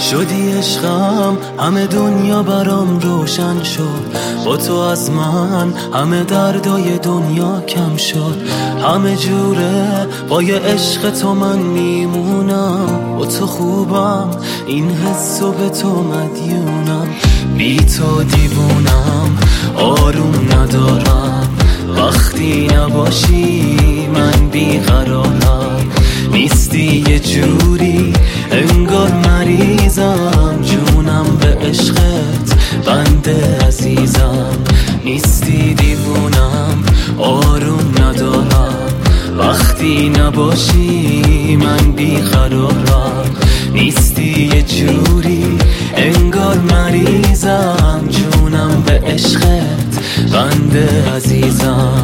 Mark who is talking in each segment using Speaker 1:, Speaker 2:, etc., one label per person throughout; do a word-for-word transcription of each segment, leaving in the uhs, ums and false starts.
Speaker 1: شدی عشقم، همه دنیا برام روشن شد. با تو از من همه دردای دنیا کم شد. همه جوره با یه عشق تو من میمونم. با تو خوبم، این حسو به تو مدیونم. بی تو دیوونم، آروم ندارم. وقتی نباشی من بیقرارم. نیستی یه جوری انگار مریضم. جونم به عشقت بنده عزیزم. نیستی دیوونم، آروم ندارم. وقتی نباشی من بیقرارم. نیستی یه جوری انگار مریضم. جونم به عشقت بنده عزیزم.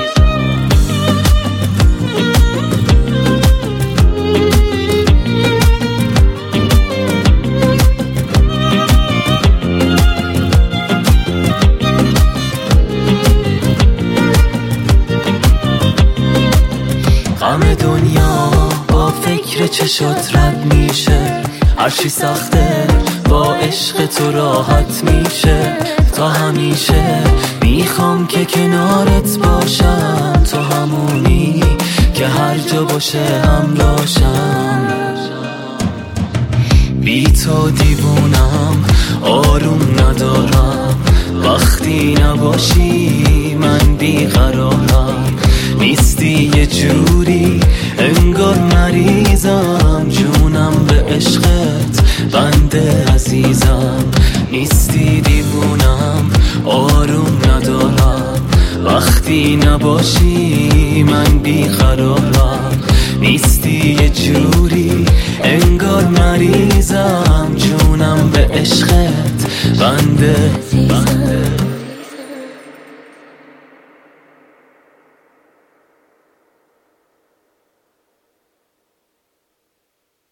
Speaker 1: غم دنیا با فکر چشات رد میشه. هرچی سخته با عشق تو راحت میشه. تا همیشه میخوام که کنارت باشم. تو همونی که هر جا باشه همراهشم. بی تو دیوونم، آروم ندارم. وقتی نباشی من بیقرارم. نیستی یه جوری انگار مریضم. جونم به عشقت بنده عزیزم. نیستی دیوونم، آروم ندارم. وقتی نباشی من بیقرارم. نیستی یه جوری انگار مریضم. جونم به عشقت بنده